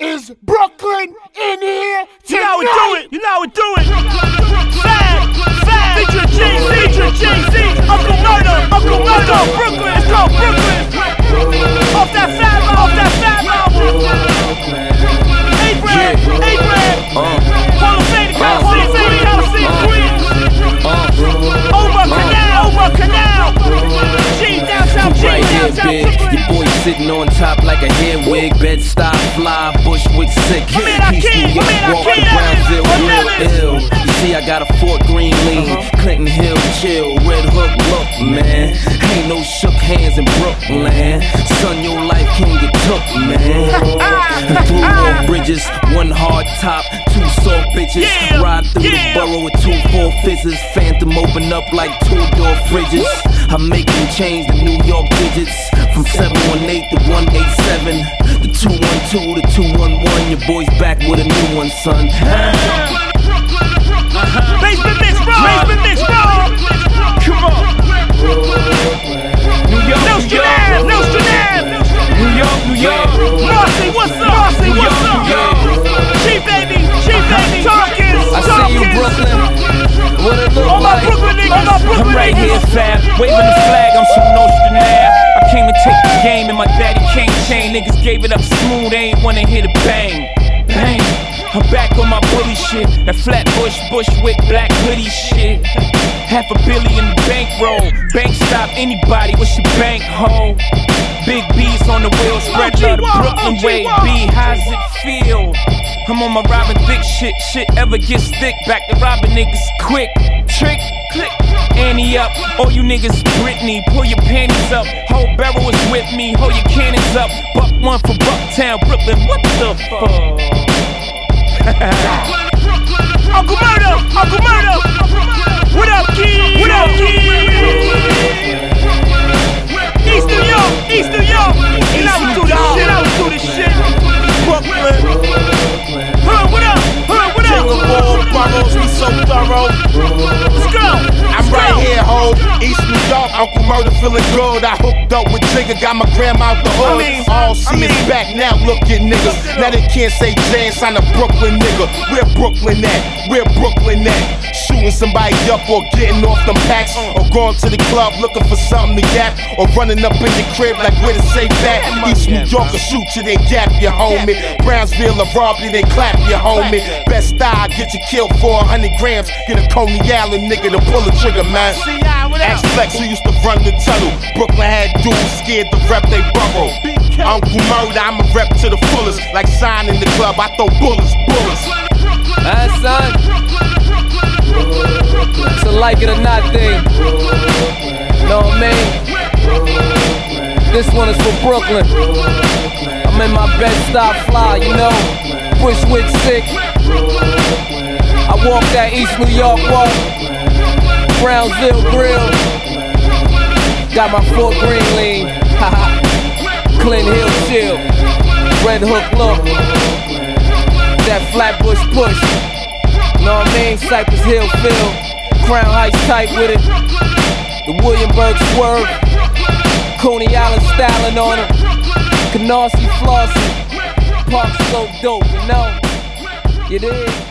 Is Brooklyn in here tonight? You know how we do it. You know how we do it. Fab. Feature Jay-Z. Uncle Murder. Let's go Brooklyn. Off that Fab album. Abraham. Hall of Fame, Coliseum, Queens. Over Canal. G, downtown Brooklyn. Your boy sitting on top like a hair wig. Bed-Stuy, fly, Bushwick sick. East New York, walking Brownsville, real ill. You see, I got a Fort Greene lean, Clinton Hill chill, Red Hook look, man. Ain't no shook hands in Brooklyn. Son, your life can't get took, man. Through all bridges, one hard top, two soft bitches. Ride through the borough with 2 4 fizzes. Phantom open up like 2-door fridges. I make them change the New York digits from 718 to 187, the 212 to 211. Your boy's back with a new one, son. Basement mix, bro. Come on. New York. New York. Marcy, what's up? Chief baby. Tompkins. I see you, Brooklyn. What it look All like? my Brooklyn niggas. I'm right here, Fab, waving the flag, I'm so Nostradamus. I came to take the game and my daddy can't chain. Niggas gave it up smooth, they ain't wanna hit a bang. Bang, I'm back on my bully shit. That Flatbush, Bushwick, black hoodie shit. $500 million bankroll. Bank stop anybody, what's your bank hoe? Big B's on the wheel, spread love the Brooklyn way. B, how's it feel? I'm on my Robin Thicke shit. Shit ever gets thick, back to robbing niggas quick. Trick, click, Annie up. All you niggas Britney, pull your panties up. Whole barrel is with me, hold your cannons up. Buck one for Bucktown, Brooklyn, what the fuck? Uncle Murder. What up, Key? East New York. And I would do this shit. Brooklyn. Hood, what up? King of all boroughs, we so thorough. Let's go. I'm right here, ho. East New York, Uncle Murder feeling good. I hooked up with Jigga, got my grandma out the hood. All see is back now, look at niggas. Now they can't say Jay sign a Brooklyn nigga. Where Brooklyn at? Shooting somebody up or getting off them packs, or going to the club looking for something to gap, or running up in your crib like where to say that. East New York will shoot you, they gap you, homie. Brownsville will rob you, they clap you, homie. Bed-Stuy, get you killed for 100 grams. Get a Coney Island nigga to pull the trigger, man. Ask Flex who used to run the tunnel. Brooklyn had dudes scared to rep they borough. Uncle Murder, I'm a rep to the fullest. Like sign in the club, I throw bullets. Son, it's a like it or not thing. Know what I mean? This one is for Brooklyn. I'm in my Bed-Stuy fly, you know. Bushwick sick. I walk that East New York walk. Brownsville grill. Got my Fort Greene lean. Clinton Hill chill. Red Hook look. That Flatbush push. Know what I mean? Cypress Hill feel. Crown Heights tight with it. The Williamburg swerve. Coney Island styling on it. Canarsie flossy. Park so dope, you know? It is.